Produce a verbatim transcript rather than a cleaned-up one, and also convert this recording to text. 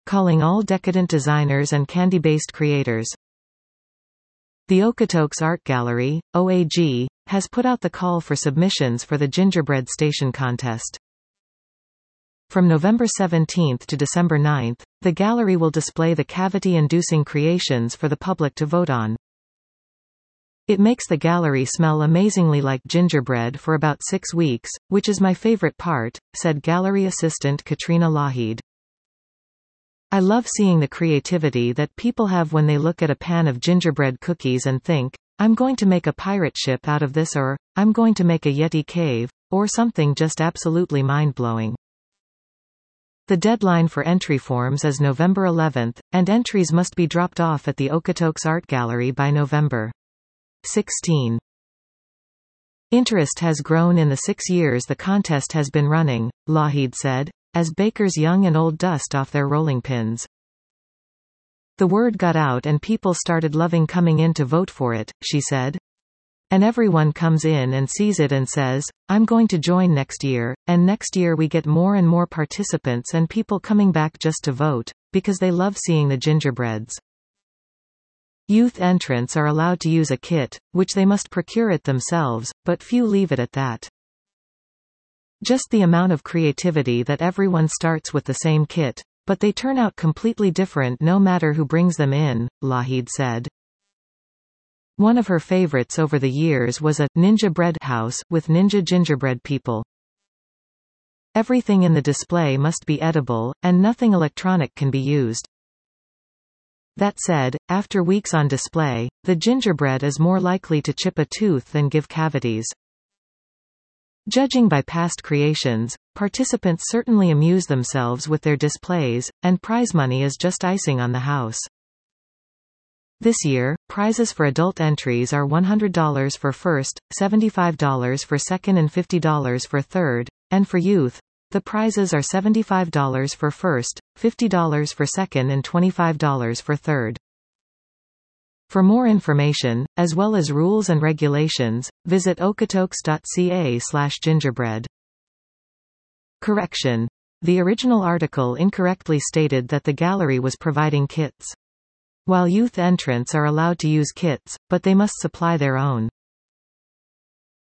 calling all decadent designers and candy-based creators. The Okotoks Art Gallery, O A G, has put out the call for submissions for the Gingerbread Station contest. From November seventeenth to December ninth, the gallery will display the cavity-inducing creations for the public to vote on. It makes the gallery smell amazingly like gingerbread for about six weeks, which is my favorite part, said gallery assistant Katrina Lahid. I love seeing the creativity that people have when they look at a pan of gingerbread cookies and think, I'm going to make a pirate ship out of this, or, I'm going to make a Yeti cave, or something just absolutely mind-blowing. The deadline for entry forms is November eleventh, and entries must be dropped off at the Okotoks Art Gallery by November sixteenth. Interest has grown in the six years the contest has been running, Lahid said, as bakers young and old dust off their rolling pins. The word got out and people started loving coming in to vote for it, she said. And everyone comes in and sees it and says, I'm going to join next year, and next year we get more and more participants and people coming back just to vote, because they love seeing the gingerbreads. Youth entrants are allowed to use a kit, which they must procure it themselves, but few leave it at that. Just the amount of creativity that everyone starts with the same kit, but they turn out completely different no matter who brings them in, Lahid said. One of her favorites over the years was a Ninja Bread house with Ninja gingerbread people. Everything in the display must be edible, and nothing electronic can be used. That said, after weeks on display, the gingerbread is more likely to chip a tooth than give cavities. Judging by past creations, participants certainly amuse themselves with their displays, and prize money is just icing on the house. This year, prizes for adult entries are one hundred dollars for first, seventy-five dollars for second and fifty dollars for third, and for youth, the prizes are seventy-five dollars for first, fifty dollars for second and twenty-five dollars for third. For more information, as well as rules and regulations, visit okotoks dot c a slash gingerbread. Correction. The original article incorrectly stated that the gallery was providing kits. While youth entrants are allowed to use kits, but they must supply their own.